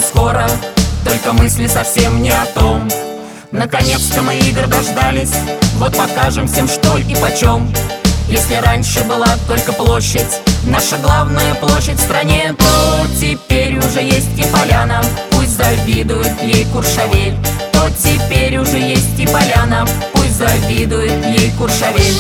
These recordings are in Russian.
скоро, только мысли совсем не о том. Наконец-то мы игр дождались, вот покажем всем, что и почем. Если раньше была только площадь, наша главная площадь в стране, то теперь уже есть и поляна, пусть завидует ей Куршавель. То теперь уже есть и поляна, пусть завидует ей Куршавель.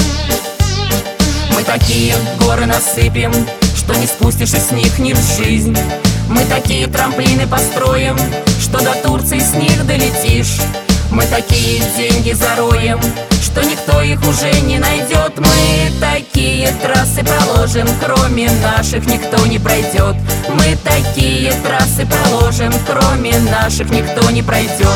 Мы такие горы насыпем, что не спустишься с них ни в жизнь. Мы такие трамплины построим, что до Турции с них долетишь. Мы такие деньги зароем, что никто их уже не найдет. Мы такие трассы проложим, кроме наших никто не пройдет. Мы такие трассы проложим, кроме наших никто не пройдет.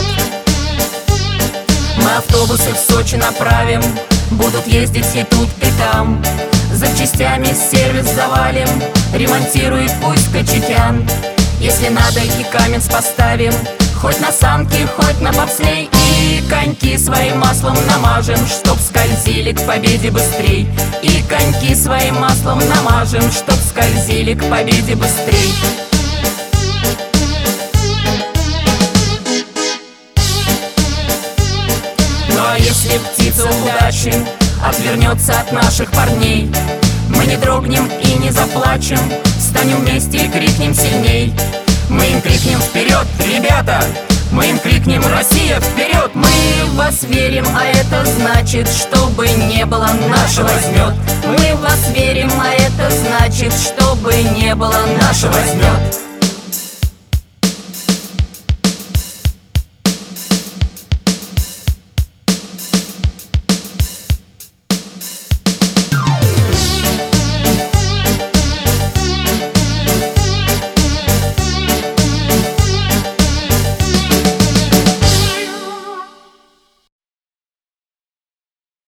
Мы автобусы в Сочи направим, будут ездить и тут, и там. Запчастями сервис завалим, ремонтирует пусть Кочетян. Если надо, и Каменск поставим, хоть на санки, хоть на бобслей. И коньки своим маслом намажем, чтоб скользили к победе быстрей. И коньки своим маслом намажем, чтоб скользили к победе быстрей. Ну а если птица удачи отвернется от наших парней, мы не дрогнем и не заплачем, встанем вместе и крикнем сильней. Мы им крикнем вперед, ребята! Мы им крикнем: Россия, вперед! Мы в вас верим, а это значит, что бы не было, наша возьмет. Мы в вас верим, а это значит, что бы не было, наша возьмет.